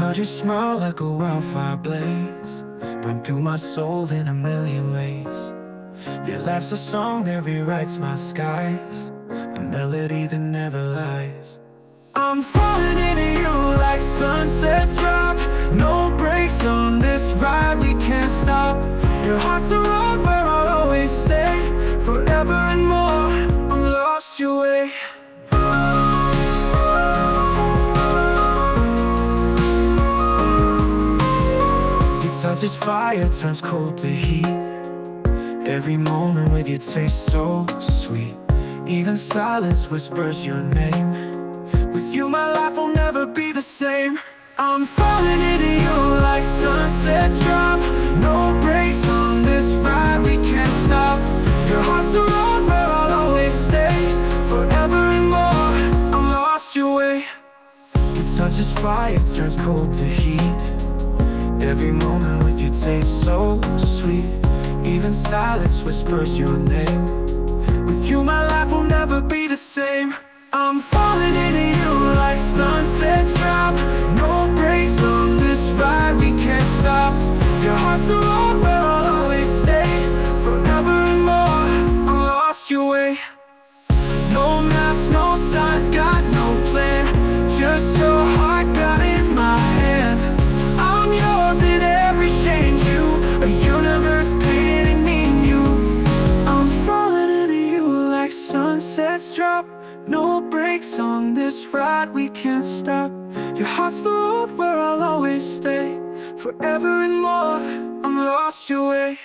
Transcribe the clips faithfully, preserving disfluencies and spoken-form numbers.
touch, your smile like a wildfire blaze, run through my soul in a million ways. Your laugh's a song that rewrites my skies, a melody that never lies. I'm falling into you like sunsets drop. No brakes on this ride, we can't stop. Your heart's the road where I'll always stay, forever and more. I'm lost your way. Your touch is fire, turns cold to heat. Every moment with you tastes so sweet. Even silence whispers your name. With you my life will never be the same. I'm falling into you like sunsets drop. No brakes on this ride, we can't stop. Your heart's the road where I'll always stay, forever and more. I'm lost your way. Your touch is fire, turns cold to heat. Every moment with you tastes so sweet. Even silence whispers your name. With you my life will never be the same. I'm falling into you like sunsets drop. No brakes on this ride, we can't stop. Your heart's the road where I'll always stay, forever and more. I'm lost your way. No maps, no signs, got no plan. Just your heart got in my hand. I'm yours in every shade, you, a universe painting me new. I'm falling into you like sunsets drop. No brakes on this ride, we can't stop. Your heart's the road where I'll always stay, forever and more. I'm lost your way.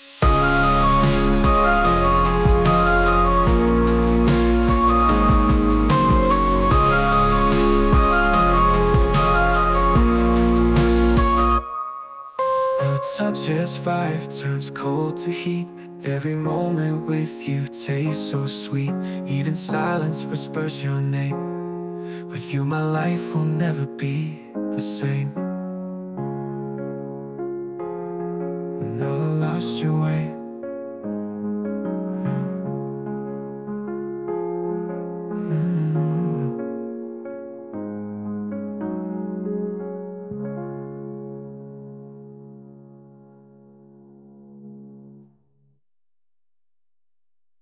Your touch is fire, turns cold to heat. Every moment with you tastes so sweet. Even silence whispers your name. With you my life will never be the same. Never lost your way.